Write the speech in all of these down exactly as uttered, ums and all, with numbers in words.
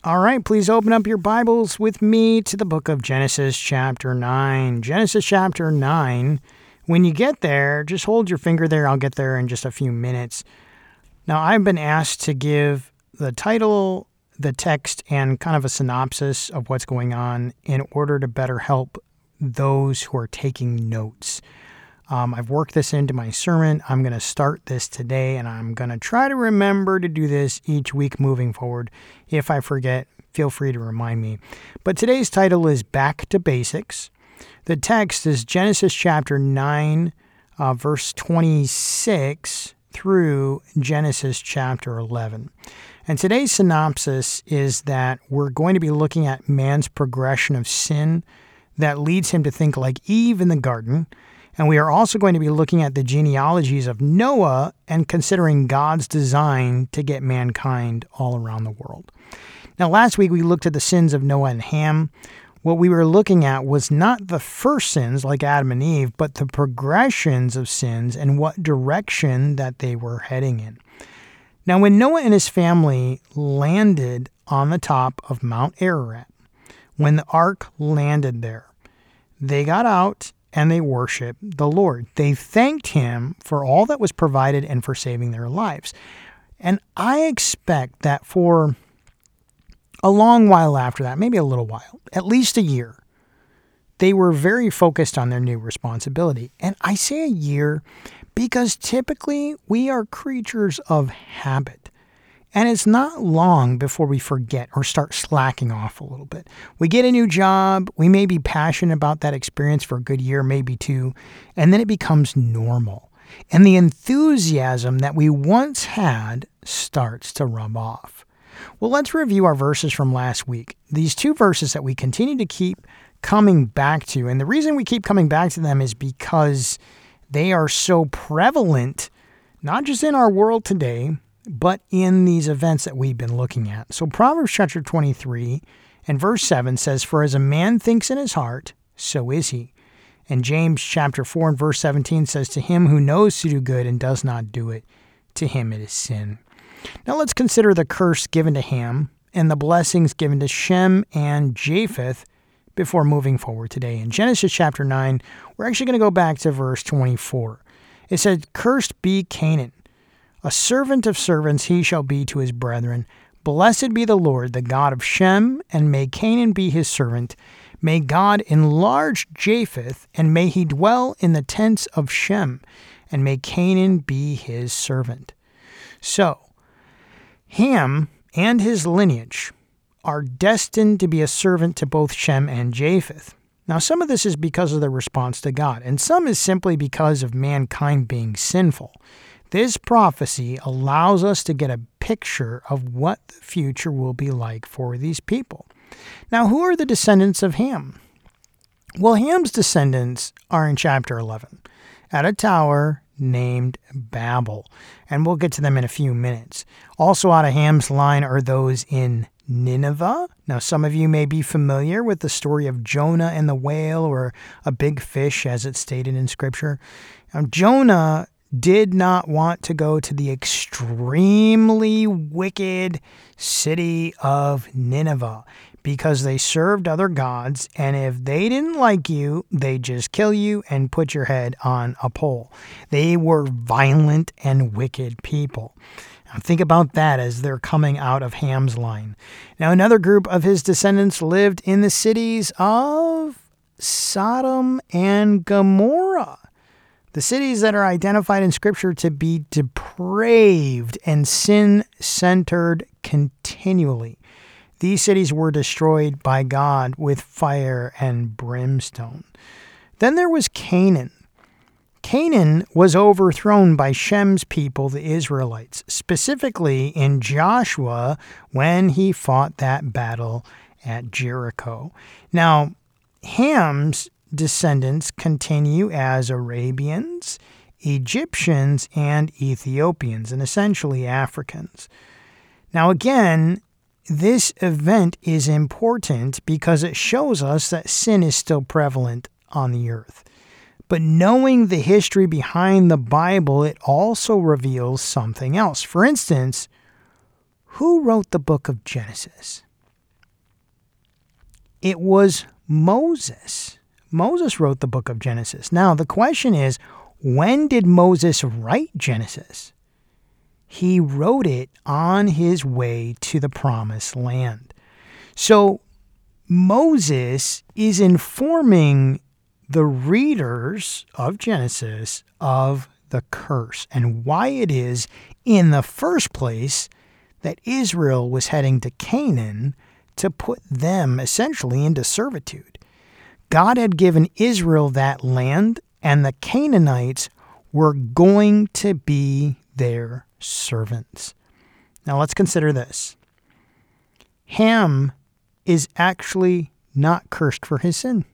All right, please open up your Bibles with me to the book of Genesis chapter nine. Genesis chapter nine. When you get there, just hold your finger there. I'll get there in just a few minutes. Now, I've been asked to give the title, the text, and kind of a synopsis of what's going on in order to better help those who are taking notes. Um, I've worked this into my sermon. I'm going to start this today, and I'm going to try to remember to do this each week moving forward. If I forget, feel free to remind me. But today's title is Back to Basics. The text is Genesis chapter nine, uh, verse twenty-six through Genesis chapter eleven. And today's synopsis is that we're going to be looking at man's progression of sin that leads him to think like Eve in the garden. And we are also going to be looking at the genealogies of Noah and considering God's design to get mankind all around the world. Now, last week we looked at the sins of Noah and Ham. What we were looking at was not the first sins like Adam and Eve, but the progressions of sins and what direction that they were heading in. Now, when Noah and his family landed on the top of Mount Ararat, when the ark landed there, they got out and they worshiped the Lord. They thanked him for all that was provided and for saving their lives. And I expect that for a long while after that, maybe a little while, at least a year, they were very focused on their new responsibility. And I say a year because typically we are creatures of habit. And it's not long before we forget or start slacking off a little bit. We get a new job, we may be passionate about that experience for a good year, maybe two, and then it becomes normal. And the enthusiasm that we once had starts to rub off. Well, let's review our verses from last week. These two verses that we continue to keep coming back to, and the reason we keep coming back to them is because they are so prevalent, not just in our world today, but in these events that we've been looking at. So Proverbs chapter twenty-three and verse seven says, "For as a man thinks in his heart, so is he." And James chapter four and verse seventeen says, "To him who knows to do good and does not do it, to him it is sin." Now let's consider the curse given to Ham and the blessings given to Shem and Japheth before moving forward today. In Genesis chapter nine, we're actually going to go back to verse twenty-four. It said, "Cursed be Canaan. A servant of servants he shall be to his brethren. Blessed be the Lord, the God of Shem, and may Canaan be his servant. May God enlarge Japheth, and may he dwell in the tents of Shem, and may Canaan be his servant." So, Ham and his lineage are destined to be a servant to both Shem and Japheth. Now, some of this is because of their response to God, and some is simply because of mankind being sinful. This prophecy allows us to get a picture of what the future will be like for these people. Now, who are the descendants of Ham? Well, Ham's descendants are in chapter eleven at a tower named Babel, and we'll get to them in a few minutes. Also out of Ham's line are those in Nineveh. Now, some of you may be familiar with the story of Jonah and the whale, or a big fish as it's stated in Scripture. Now, Jonah did not want to go to the extremely wicked city of Nineveh because they served other gods, and if they didn't like you, they'd just kill you and put your head on a pole. They were violent and wicked people. Now think about that as they're coming out of Ham's line. Now another group of his descendants lived in the cities of Sodom and Gomorrah. The cities that are identified in Scripture to be depraved and sin-centered continually. These cities were destroyed by God with fire and brimstone. Then there was Canaan. Canaan was overthrown by Shem's people, the Israelites, specifically in Joshua when he fought that battle at Jericho. Now, Ham's descendants continue as Arabians, Egyptians, and Ethiopians, and essentially Africans. Now again, this event is important because it shows us that sin is still prevalent on the earth. But knowing the history behind the Bible, it also reveals something else. For instance, who wrote the book of Genesis? it was Moses. Moses wrote the book of Genesis. Now, the question is, when did Moses write Genesis? He wrote it on his way to the promised land. So Moses is informing the readers of Genesis of the curse and why it is in the first place that Israel was heading to Canaan to put them essentially into servitude. God had given Israel that land, and the Canaanites were going to be their servants. Now let's consider this. Ham is actually not cursed for his sin.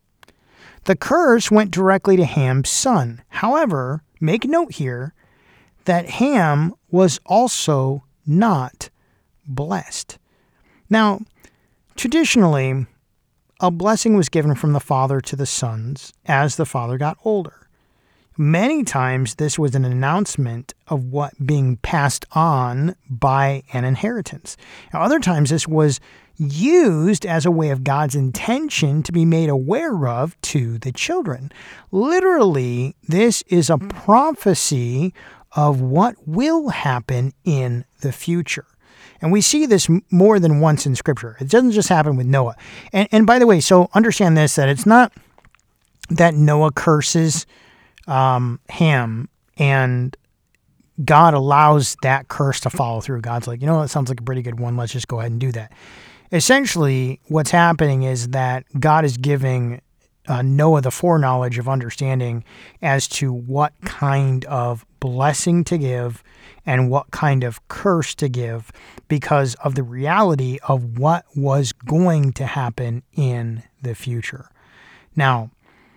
The curse went directly to Ham's son. However, make note here that Ham was also not blessed. Now, traditionally, a blessing was given from the father to the sons as the father got older. Many times, this was an announcement of what being passed on by an inheritance. Now, other times, this was used as a way of God's intention to be made aware of to the children. Literally, this is a prophecy of what will happen in the future. And we see this more than once in Scripture. It doesn't just happen with Noah. And, and by the way, so understand this, that it's not that Noah curses um, Ham and God allows that curse to follow through. God's like, you know, that sounds like a pretty good one. Let's just go ahead and do that. Essentially, what's happening is that God is giving uh, Noah the foreknowledge of understanding as to what kind of blessing to give and what kind of curse to give because of the reality of what was going to happen in the future. Now,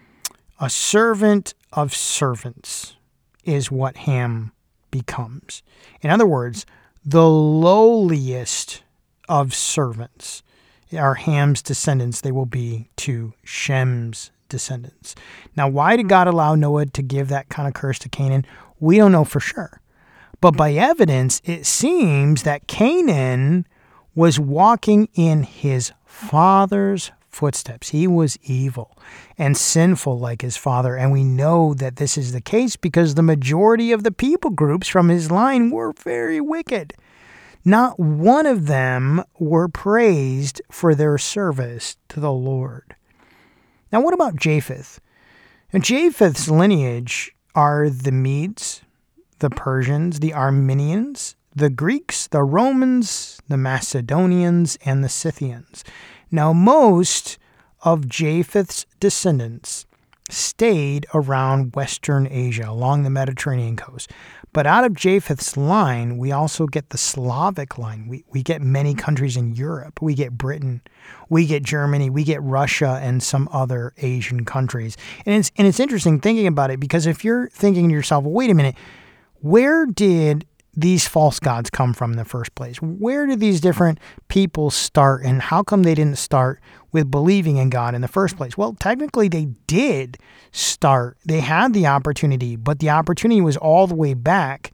a servant of servants is what Ham becomes. In other words, the lowliest of servants are Ham's descendants. They will be to Shem's descendants. Now, why did God allow Noah to give that kind of curse to Canaan? We don't know for sure. But by evidence, it seems that Canaan was walking in his father's footsteps. He was evil and sinful like his father. And we know that this is the case because the majority of the people groups from his line were very wicked. Not one of them were praised for their service to the Lord. Now, what about Japheth? Now, Japheth's lineage are the Medes, the Persians, the Armenians, the Greeks, the Romans, the Macedonians, and the Scythians. Now, most of Japheth's descendants stayed around Western Asia, along the Mediterranean coast. But out of Japheth's line, we also get the Slavic line. We, we get many countries in Europe. We get Britain. We get Germany. We get Russia and some other Asian countries. And it's, and it's interesting thinking about it because if you're thinking to yourself, well, wait a minute, where did these false gods come from in the first place? Where did these different people start, and how come they didn't start with believing in God in the first place? Well, technically they did start. They had the opportunity, but the opportunity was all the way back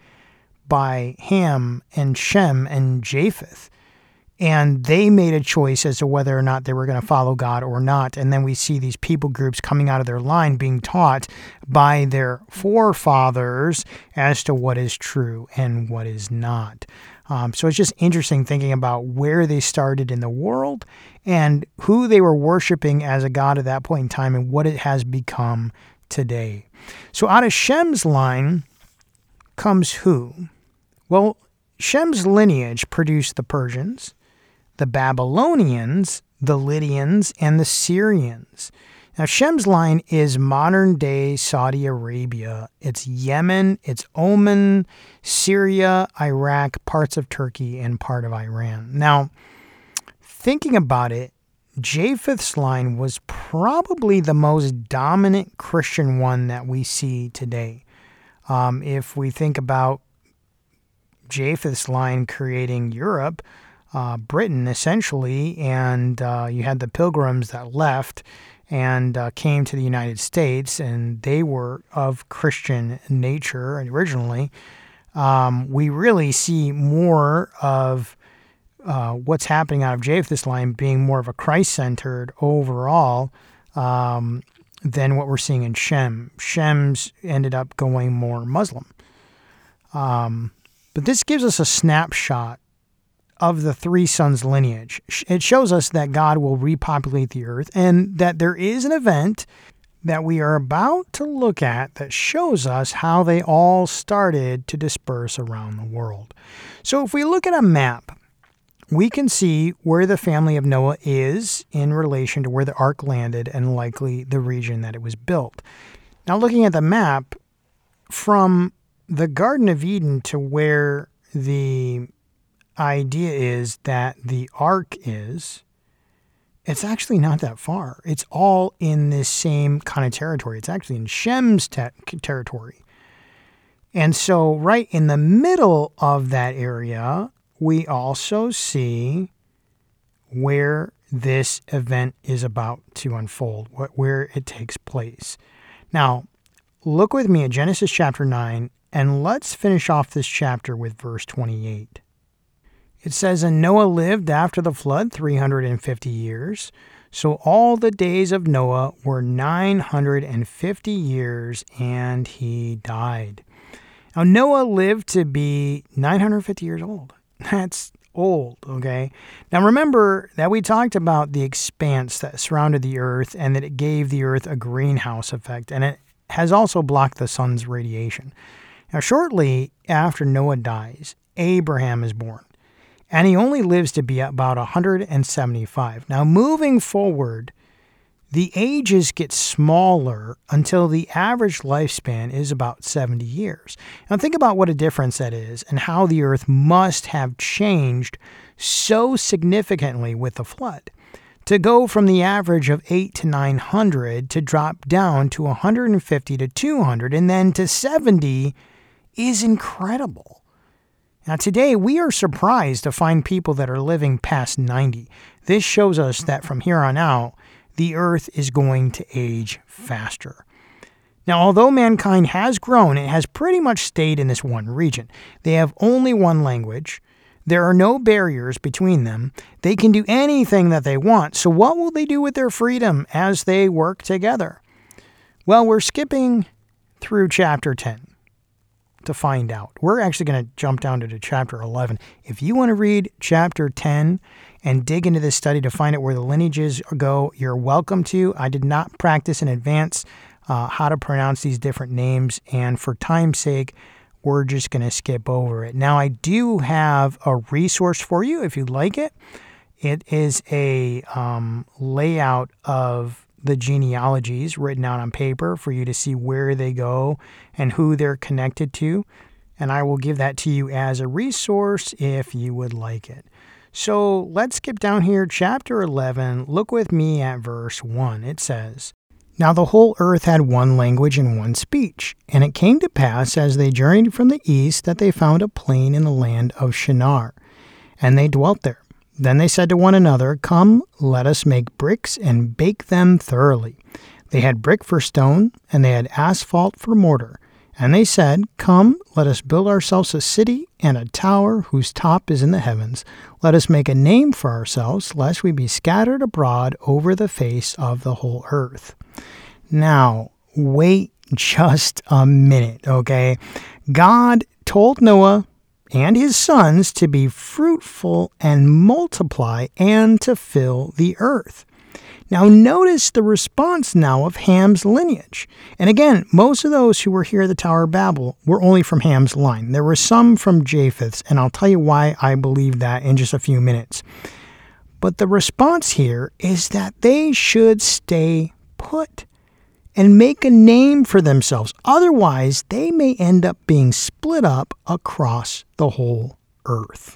by Ham and Shem and Japheth. And they made a choice as to whether or not they were going to follow God or not. And then we see these people groups coming out of their line being taught by their forefathers as to what is true and what is not. Um, so it's just interesting thinking about where they started in the world and who they were worshiping as a god at that point in time and what it has become today. So out of Shem's line comes who? Well, Shem's lineage produced the Persians, the Babylonians, the Lydians, and the Syrians. Now, Shem's line is modern-day Saudi Arabia. It's Yemen, it's Oman, Syria, Iraq, parts of Turkey, and part of Iran. Now, thinking about it, Japheth's line was probably the most dominant Christian one that we see today. Um, if we think about Japheth's line creating Europe, uh, Britain essentially, and uh, you had the Pilgrims that left and uh, came to the United States, and they were of Christian nature originally. Um, we really see more of uh, what's happening out of Japheth's line being more of a Christ-centered overall um, than what we're seeing in Shem. Shem's ended up going more Muslim. Um, but this gives us a snapshot of the three sons' lineage. It shows us that God will repopulate the earth and that there is an event that we are about to look at that shows us how they all started to disperse around the world. So if we look at a map, we can see where the family of Noah is in relation to where the ark landed and likely the region that it was built. Now looking at the map, from the Garden of Eden to where the idea is that the ark is, it's actually not that far. It's all in this same kind of territory. It's actually in Shem's te- territory. And so right in the middle of that area, we also see where this event is about to unfold, where it takes place. Now, look with me at Genesis chapter nine, and let's finish off this chapter with verse twenty-eight. It says, "And Noah lived after the flood three hundred fifty years. So all the days of Noah were nine hundred fifty years, and he died." Now, Noah lived to be nine hundred fifty years old. That's old, okay? Now, remember that we talked about the expanse that surrounded the earth and that it gave the earth a greenhouse effect, and it has also blocked the sun's radiation. Now, shortly after Noah dies, Abraham is born. And he only lives to be about one hundred seventy-five. Now, moving forward, the ages get smaller until the average lifespan is about seventy years. Now, think about what a difference that is and how the earth must have changed so significantly with the flood. To go from the average of eight to nine hundred to drop down to one hundred fifty to two hundred and then to seventy is incredible. Now, today, we are surprised to find people that are living past ninety. This shows us that from here on out, the earth is going to age faster. Now, although mankind has grown, it has pretty much stayed in this one region. They have only one language. There are no barriers between them. They can do anything that they want. So what will they do with their freedom as they work together? Well, we're skipping through chapter ten. To find out. We're actually going to jump down to chapter eleven. If you want to read chapter ten and dig into this study to find out where the lineages go, you're welcome to. I did not practice in advance uh, how to pronounce these different names, and for time's sake, we're just going to skip over it. Now, I do have a resource for you if you'd like it. It is a um, layout of the genealogies written out on paper for you to see where they go and who they're connected to. And I will give that to you as a resource if you would like it. So let's skip down here, chapter eleven. Look with me at verse one. It says, "Now the whole earth had one language and one speech. And it came to pass as they journeyed from the east that they found a plain in the land of Shinar. And they dwelt there. Then they said to one another, 'Come, let us make bricks and bake them thoroughly.' They had brick for stone, and they had asphalt for mortar. And they said, 'Come, let us build ourselves a city and a tower whose top is in the heavens. Let us make a name for ourselves, lest we be scattered abroad over the face of the whole earth.'" Now, wait just a minute, okay? God told Noah and his sons to be fruitful and multiply and to fill the earth. Now notice the response now of Ham's lineage. And again, most of those who were here at the Tower of Babel were only from Ham's line. There were some from Japheth's, and I'll tell you why I believe that in just a few minutes. But the response here is that they should stay put and make a name for themselves. Otherwise, they may end up being split up across the whole earth.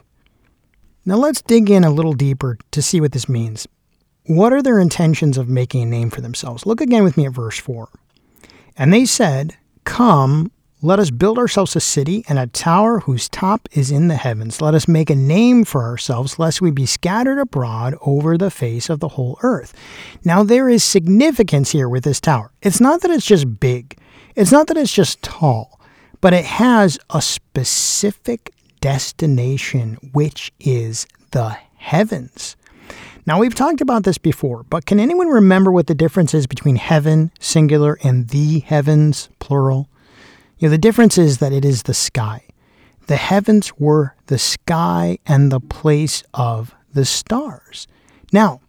Now let's dig in a little deeper to see what this means. What are their intentions of making a name for themselves? Look again with me at verse four. "And they said, 'Come, let us build ourselves a city and a tower whose top is in the heavens. Let us make a name for ourselves, lest we be scattered abroad over the face of the whole earth.'" Now, there is significance here with this tower. It's not that it's just big. It's not that it's just tall. But it has a specific destination, which is the heavens. Now, we've talked about this before, but can anyone remember what the difference is between heaven, singular, and the heavens, plural? You know, the difference is that it is the sky. The heavens were the sky and the place of the stars. Now,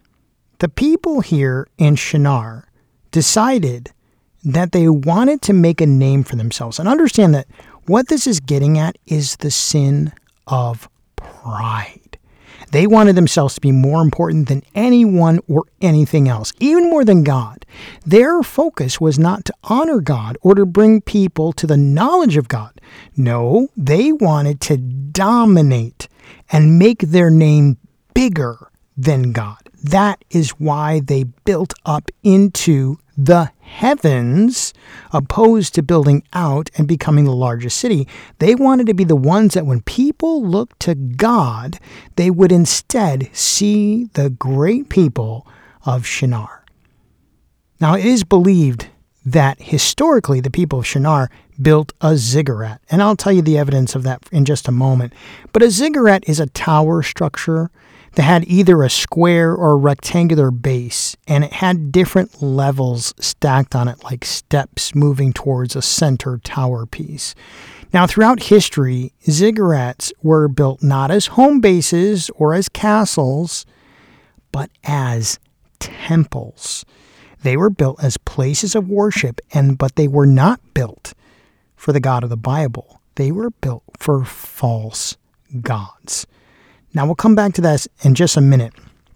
the people here in Shinar decided that they wanted to make a name for themselves. And understand that what this is getting at is the sin of pride. They wanted themselves to be more important than anyone or anything else, even more than God. Their focus was not to honor God or to bring people to the knowledge of God. No, they wanted to dominate and make their name bigger than God. That is why they built up into the heavens, opposed to building out and becoming the largest city. They wanted to be the ones that when people looked to God, they would instead see the great people of Shinar. Now, it is believed that historically the people of Shinar built a ziggurat, and I'll tell you the evidence of that in just a moment. But a ziggurat is a tower structure that had either a square or a rectangular base, and it had different levels stacked on it like steps moving towards a center tower piece. Now, throughout history, ziggurats were built not as home bases or as castles, but as temples. They were built as places of worship, and but they were not built for the God of the Bible. They were built for false gods. Now, we'll come back to that in just a minute.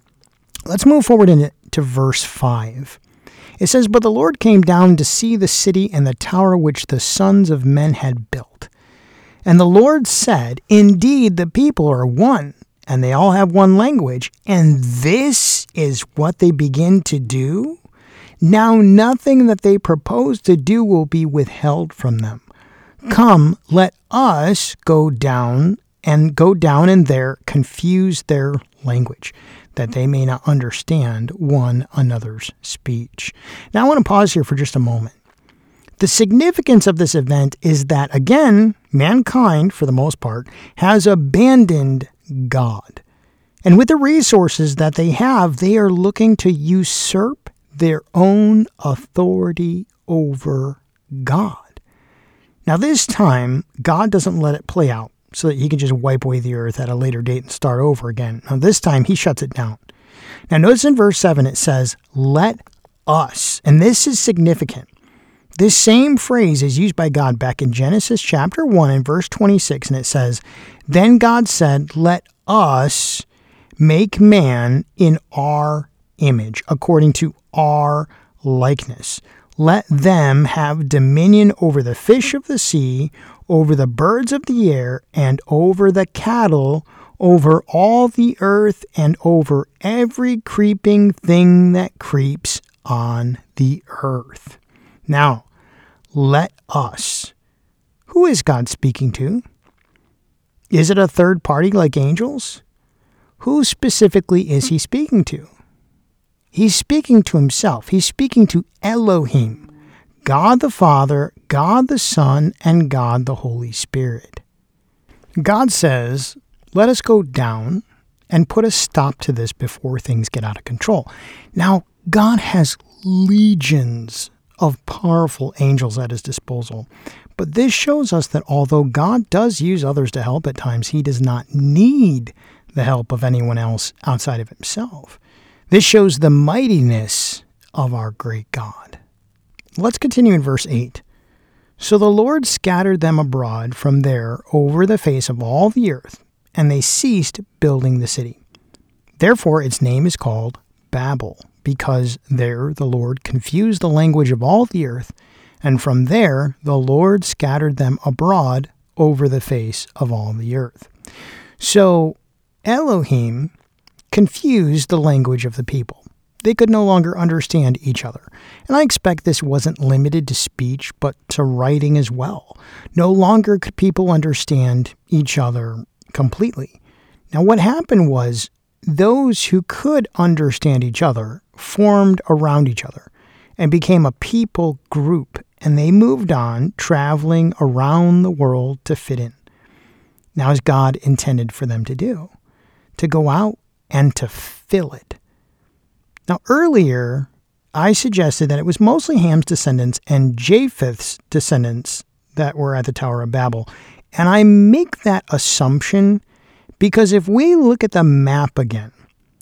Let's move forward into verse five. It says, "But the Lord came down to see the city and the tower which the sons of men had built. And the Lord said, Indeed, the people are one, and they all have one language, and this is what they begin to do. Now nothing that they propose to do will be withheld from them. Come, let us go down and go down and there confuse their language, that they may not understand one another's speech." Now I want to pause here for just a moment. The significance of this event is that, again, mankind, for the most part, has abandoned God. And with the resources that they have, they are looking to usurp their own authority over God. Now this time, God doesn't let it play out so that he can just wipe away the earth at a later date and start over again. Now this time, he shuts it down. Now notice in verse seven it says, "Let us." And this is significant. This same phrase is used by God back in Genesis chapter one and verse twenty-six, and it says, "Then God said, let us make man in our image, according to our likeness. Let them have dominion over the fish of the sea, over the birds of the air, and over the cattle, over all the earth, and over every creeping thing that creeps on the earth." Now, let us. Who is God speaking to? Is it a third party like angels? Who specifically is he speaking to? He's speaking to himself. He's speaking to Elohim, God the Father, God the Son, and God the Holy Spirit. God says, let us go down and put a stop to this before things get out of control. Now, God has legions of powerful angels at his disposal, but this shows us that although God does use others to help at times, he does not need the help of anyone else outside of himself. This shows the mightiness of our great God. Let's continue in verse eight. "So the Lord scattered them abroad from there over the face of all the earth, and they ceased building the city. Therefore its name is called Babel, because there the Lord confused the language of all the earth, and from there the Lord scattered them abroad over the face of all the earth." So Elohim confused the language of the people. They could no longer understand each other. And I expect this wasn't limited to speech, but to writing as well. No longer could people understand each other completely. Now, what happened was those who could understand each other formed around each other and became a people group, and they moved on, traveling around the world to fit in. Now, as God intended for them to do. to go out and to fill it. Now, earlier, I suggested that it was mostly Ham's descendants and Japheth's descendants that were at the Tower of Babel. And I make that assumption because if we look at the map again,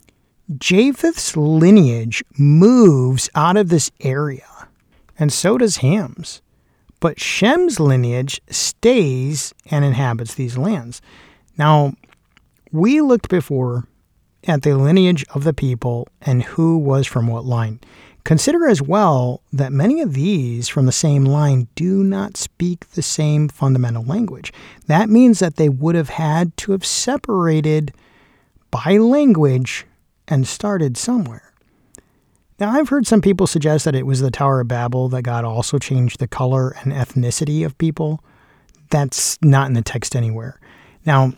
Japheth's lineage moves out of this area, and so does Ham's. But Shem's lineage stays and inhabits these lands. Now, we looked before at the lineage of the people and who was from what line. Consider as well that many of these from the same line do not speak the same fundamental language. That means that they would have had to have separated by language and started somewhere. Now, I've heard some people suggest that it was the Tower of Babel that God also changed the color and ethnicity of people. That's not in the text anywhere. Now,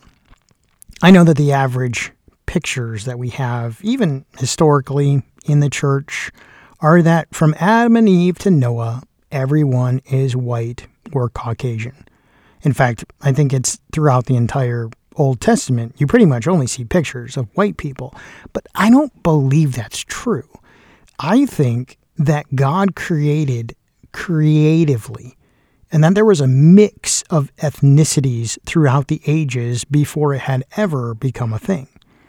I know that the average pictures that we have, even historically in the church, are that from Adam and Eve to Noah, everyone is white or Caucasian. In fact, I think it's throughout the entire Old Testament, you pretty much only see pictures of white people. But I don't believe that's true. I think that God created creatively, and that there was a mix of ethnicities throughout the ages before it had ever become a thing.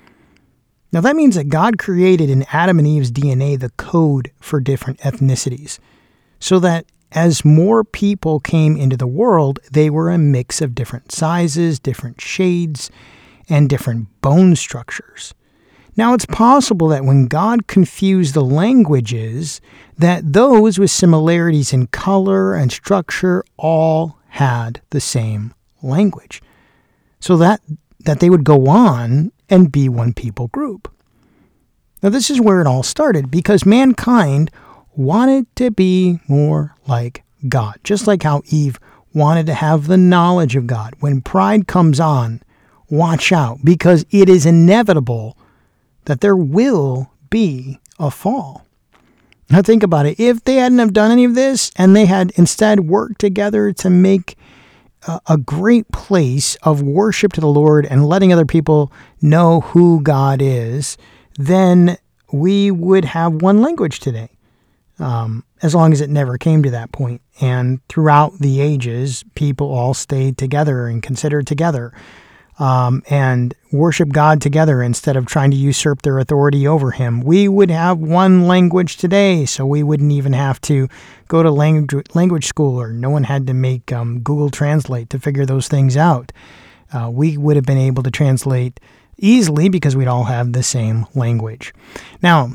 Now that means that God created in Adam and Eve's D N A the code for different ethnicities, so that as more people came into the world, they were a mix of different sizes, different shades, and different bone structures. Now, it's possible that when God confused the languages, that those with similarities in color and structure all had the same language, so that, that they would go on and be one people group. Now, this is where it all started, because mankind wanted to be more like God, just like how Eve wanted to have the knowledge of God. When pride comes on, watch out, because it is inevitable that there will be a fall. Now think about it. If they hadn't have done any of this and they had instead worked together to make a, a great place of worship to the Lord and letting other people know who God is, then we would have one language today. Um, as long as it never came to that point. And throughout the ages, people all stayed together and considered together um, and worship God together instead of trying to usurp their authority over him. We would have one language today, so we wouldn't even have to go to language, language school, or no one had to make um, Google Translate to figure those things out. Uh, we would have been able to translate easily because we'd all have the same language. Now,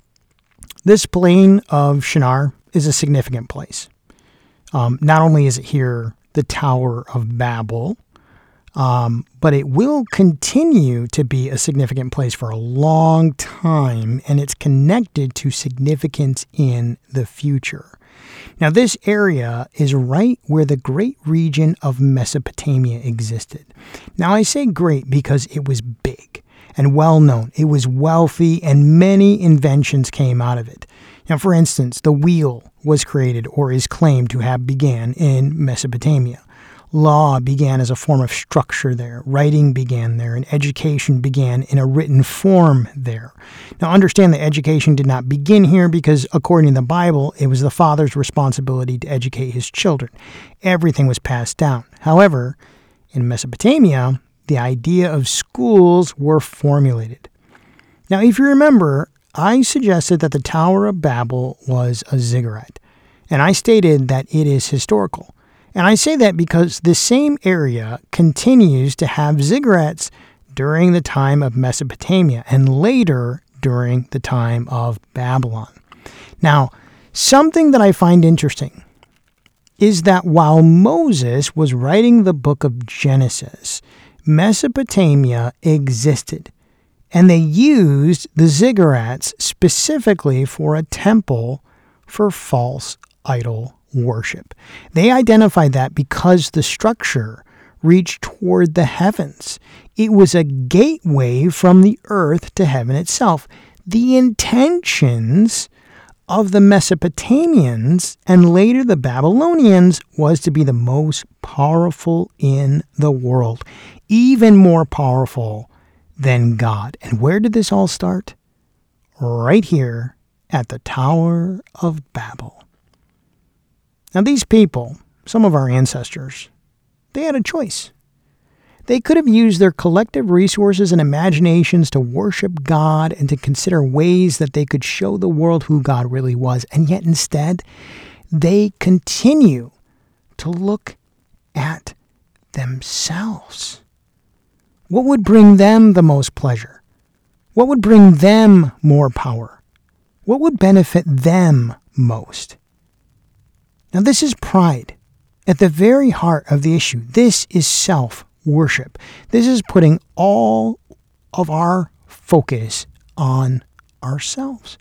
this plain of Shinar is a significant place. Um, not only is it here the Tower of Babel, um, but it will continue to be a significant place for a long time, and it's connected to significance in the future. Now, this area is right where the great region of Mesopotamia existed. Now, I say great because it was big and well known. It was wealthy, and many inventions came out of it. Now, for instance, the wheel was created or is claimed to have began in Mesopotamia. Law began as a form of structure there. Writing began there, and education began in a written form there. Now, understand that education did not begin here because, according to the Bible, it was the father's responsibility to educate his children. Everything was passed down. However, in Mesopotamia, the idea of schools were formulated. Now, if you remember, I suggested that the Tower of Babel was a ziggurat, and I stated that it is historical. And I say that because this same area continues to have ziggurats during the time of Mesopotamia and later during the time of Babylon. Now, something that I find interesting is that while Moses was writing the book of Genesis, Mesopotamia existed, and they used the ziggurats specifically for a temple for false idol worship. They identified that because the structure reached toward the heavens. It was a gateway from the earth to heaven itself. The intentions of the Mesopotamians and later the Babylonians was to be the most powerful in the world, even more powerful than God. And where did this all start? Right here at the Tower of Babel. Now these people, some of our ancestors, they had a choice. They could have used their collective resources and imaginations to worship God and to consider ways that they could show the world who God really was. And yet instead, they continue to look at themselves. What would bring them the most pleasure? What would bring them more power? What would benefit them most? Now this is pride. At the very heart of the issue, this is self-worship. This is putting all of our focus on ourselves.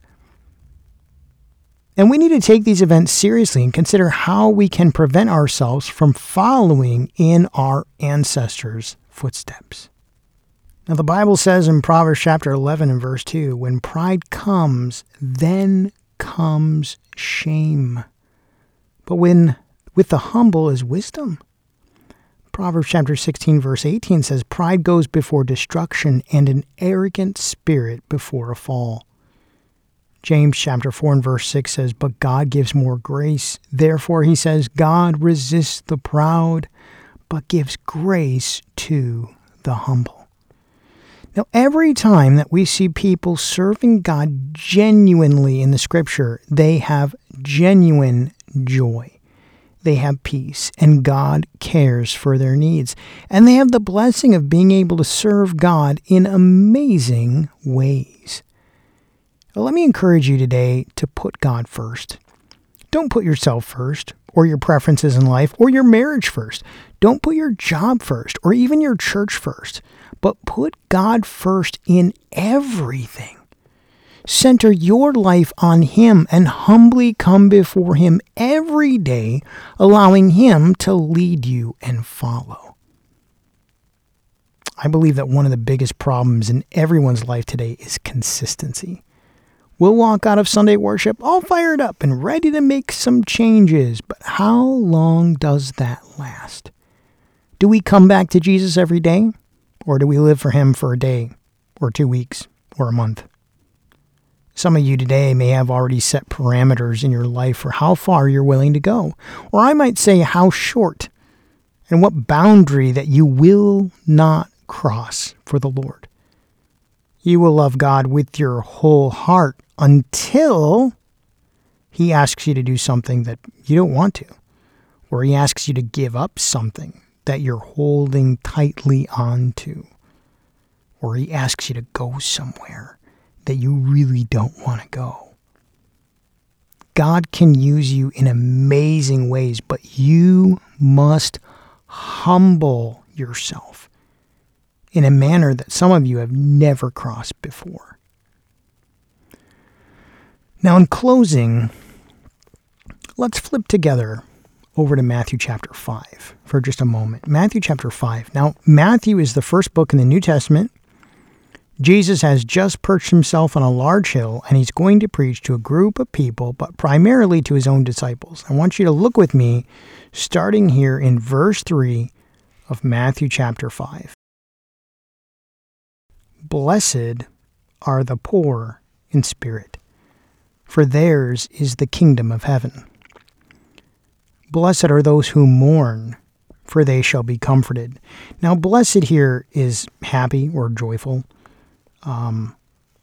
And we need to take these events seriously and consider how we can prevent ourselves from following in our ancestors' footsteps. Now the Bible says in Proverbs chapter eleven and verse two, when pride comes, then comes shame. But when with the humble is wisdom. Proverbs chapter sixteen verse eighteen says, pride goes before destruction and an arrogant spirit before a fall. James chapter four and verse six says, but God gives more grace. Therefore, he says, God resists the proud, but gives grace to the humble. Now, every time that we see people serving God genuinely in the scripture, they have genuine joy. They have peace, and God cares for their needs. And they have the blessing of being able to serve God in amazing ways. Well, let me encourage you today to put God first. Don't put yourself first, or your preferences in life, or your marriage first. Don't put your job first, or even your church first. But put God first in everything. Center your life on Him and humbly come before Him every day, allowing Him to lead you and follow. I believe that one of the biggest problems in everyone's life today is consistency. We'll walk out of Sunday worship all fired up and ready to make some changes, but how long does that last? Do we come back to Jesus every day, or do we live for Him for a day, or two weeks, or a month? Some of you today may have already set parameters in your life for how far you're willing to go, or I might say how short, and what boundary that you will not cross for the Lord. You will love God with your whole heart until He asks you to do something that you don't want to, or He asks you to give up something that you're holding tightly onto, or He asks you to go somewhere that you really don't want to go. God can use you in amazing ways, but you must humble yourself in a manner that some of you have never crossed before. Now, in closing, let's flip together over to Matthew chapter five for just a moment. Matthew chapter five. Now, Matthew is the first book in the New Testament. Jesus has just perched himself on a large hill, and he's going to preach to a group of people, but primarily to his own disciples. I want you to look with me, starting here in verse three of Matthew chapter five. Blessed are the poor in spirit, for theirs is the kingdom of heaven. Blessed are those who mourn, for they shall be comforted. Now, blessed here is happy or joyful. Um,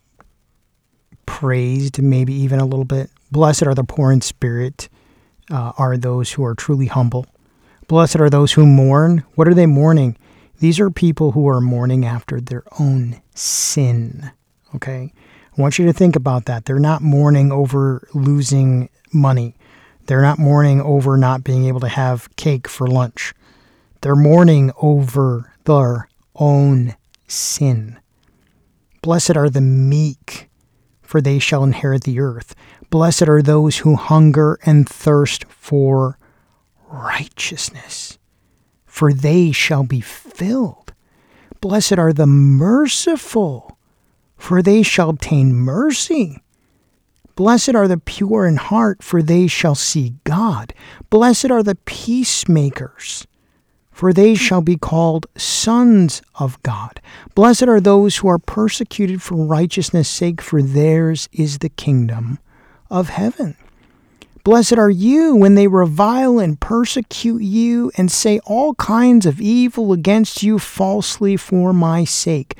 praised, maybe even a little bit. Blessed are the poor in spirit, uh, are those who are truly humble. Blessed are those who mourn. What are they mourning? These are people who are mourning after their own sin. Okay? I want you to think about that. They're not mourning over losing money. They're not mourning over not being able to have cake for lunch. They're mourning over their own sin. Blessed are the meek, for they shall inherit the earth. Blessed are those who hunger and thirst for righteousness, for they shall be filled. Blessed are the merciful, for they shall obtain mercy. Blessed are the pure in heart, for they shall see God. Blessed are the peacemakers, for they shall be called sons of God. Blessed are those who are persecuted for righteousness' sake, for theirs is the kingdom of heaven. Blessed are you when they revile and persecute you and say all kinds of evil against you falsely for my sake.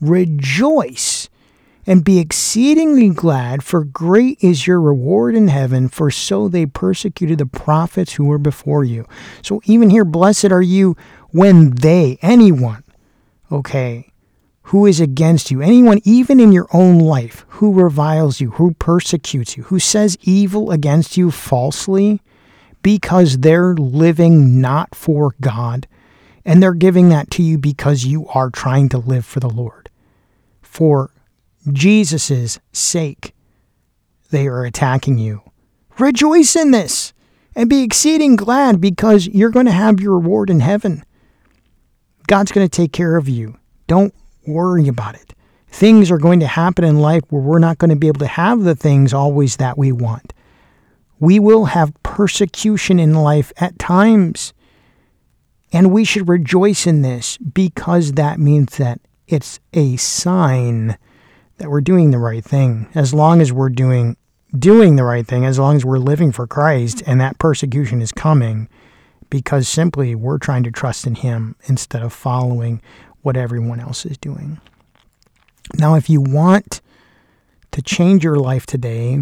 Rejoice and be exceedingly glad, for great is your reward in heaven, for so they persecuted the prophets who were before you. So even here, blessed are you when they, anyone, okay, who is against you, anyone even in your own life, who reviles you, who persecutes you, who says evil against you falsely, because they're living not for God, and they're giving that to you because you are trying to live for the Lord. For Jesus' sake, they are attacking you. Rejoice in this and be exceeding glad, because you're going to have your reward in heaven. God's going to take care of you. Don't worry about it. Things are going to happen in life where we're not going to be able to have the things always that we want. We will have persecution in life at times, and we should rejoice in this, because that means that it's a sign that we're doing the right thing. As long as we're doing doing the right thing, as long as we're living for Christ, and that persecution is coming because simply we're trying to trust in Him instead of following what everyone else is doing. Now, if you want to change your life today,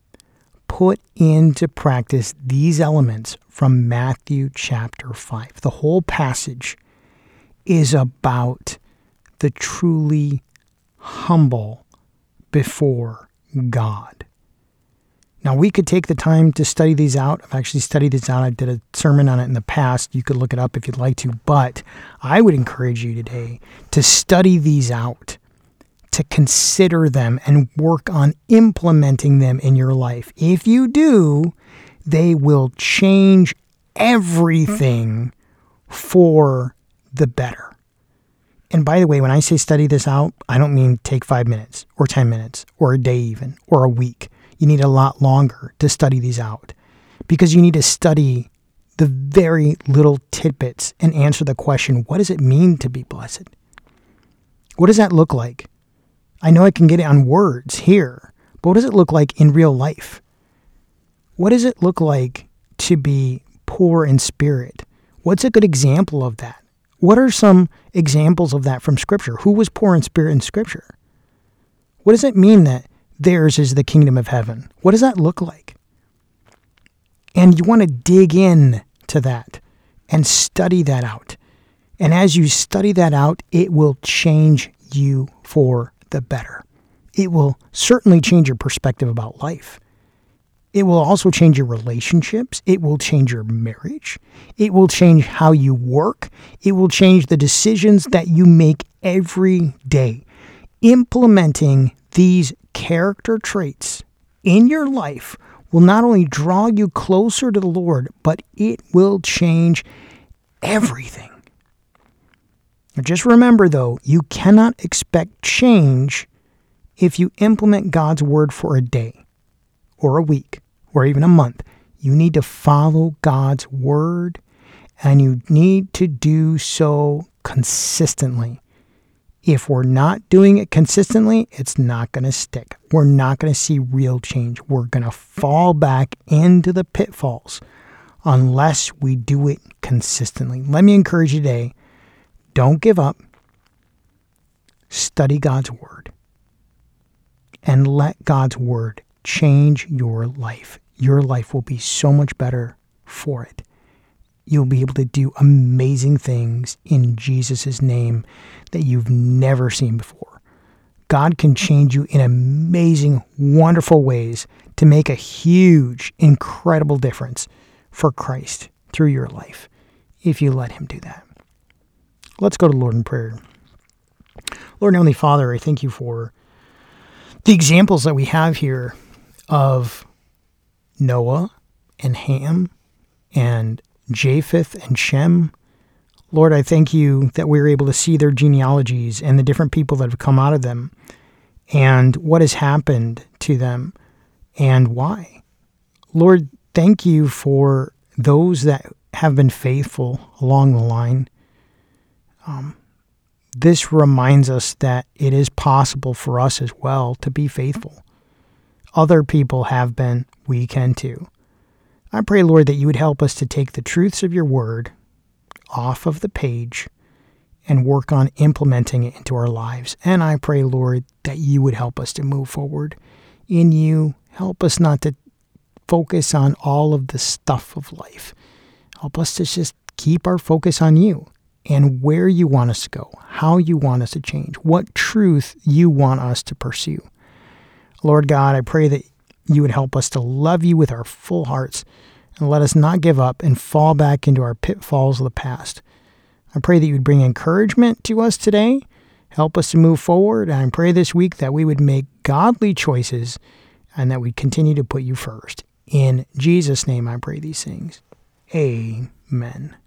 put into practice these elements from Matthew chapter five. The whole passage is about the truly humble before God. Now, we could take the time to study these out. I've actually studied this out. I did a sermon on it in the past. You could look it up if you'd like to. But I would encourage you today to study these out, to consider them and work on implementing them in your life. If you do, they will change everything for the better. And by the way, when I say study this out, I don't mean take five minutes or ten minutes or a day even or a week. You need a lot longer to study these out, because you need to study the very little tidbits and answer the question, what does it mean to be blessed? What does that look like? I know I can get it on words here, but what does it look like in real life? What does it look like to be poor in spirit? What's a good example of that? What are some examples of that from Scripture? Who was poor in spirit in Scripture? What does it mean that theirs is the kingdom of heaven? What does that look like? And you want to dig in to that and study that out. And as you study that out, it will change you for the better. It will certainly change your perspective about life. It will also change your relationships. It will change your marriage. It will change how you work. It will change the decisions that you make every day. Implementing these character traits in your life will not only draw you closer to the Lord, but it will change everything. Now just remember, though, you cannot expect change if you implement God's word for a day or a week or even a month. You need to follow God's word, and you need to do so consistently. If we're not doing it consistently, it's not going to stick. We're not going to see real change. We're going to fall back into the pitfalls unless we do it consistently. Let me encourage you today, don't give up. Study God's word and let God's word change your life. Your life will be so much better for it. You'll be able to do amazing things in Jesus' name that you've never seen before. God can change you in amazing, wonderful ways to make a huge, incredible difference for Christ through your life if you let Him do that. Let's go to the Lord in prayer. Lord and Heavenly Father, I thank you for the examples that we have here of Noah and Ham and Japheth and Shem. Lord, I thank you that we're able to see their genealogies and the different people that have come out of them and what has happened to them and why. Lord, thank you for those that have been faithful along the line. Um, this reminds us that it is possible for us as well to be faithful. Other people have been, we can too. I pray, Lord, that you would help us to take the truths of your word off of the page and work on implementing it into our lives. And I pray, Lord, that you would help us to move forward in you. Help us not to focus on all of the stuff of life. Help us to just keep our focus on you and where you want us to go, how you want us to change, what truth you want us to pursue. Lord God, I pray that you would help us to love you with our full hearts and let us not give up and fall back into our pitfalls of the past. I pray that you would bring encouragement to us today, help us to move forward, and I pray this week that we would make godly choices and that we continue to put you first. In Jesus' name I pray these things. Amen.